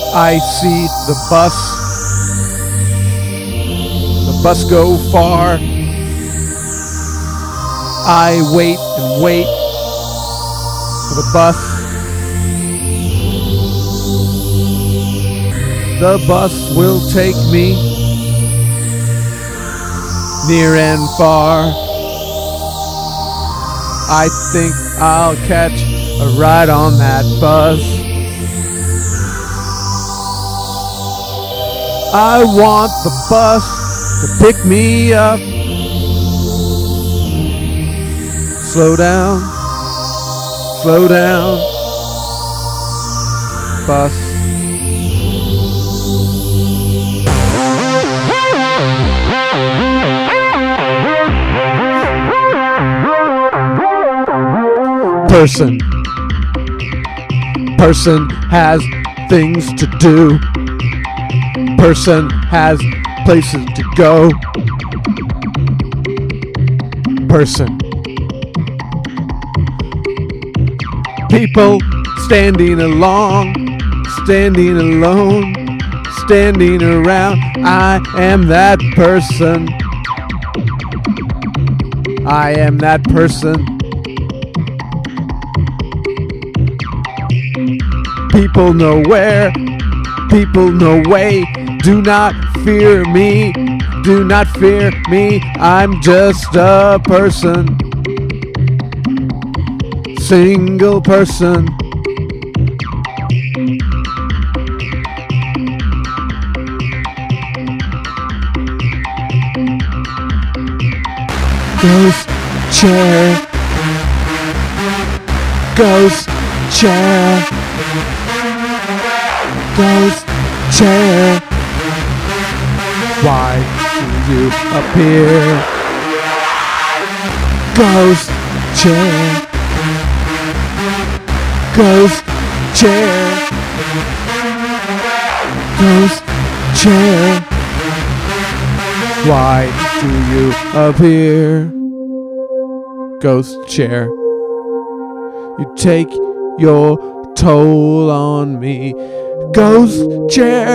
I see the bus go far. I wait and wait for the bus. The bus will take me near and far. I think I'll catch a ride on that bus. I want the bus to pick me up. Slow down, bus. Person has things to do. Person has places to go. Person. People standing alone, standing around. I am that person. I am that person. People nowhere, people no way. Do not fear me, do not fear me. I'm just a person. Single person. Ghost chair. Ghost chair. Ghost chair. Why do you appear? Ghost chair. Ghost chair. Ghost chair. Why do you appear? Ghost chair. You take your toll on me. Ghost chair.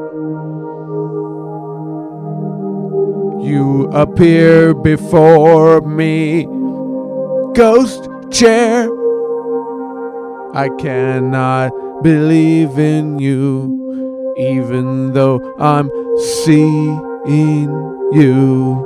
You appear before me. Ghost chair. I cannot believe in you, even though I'm seeing you.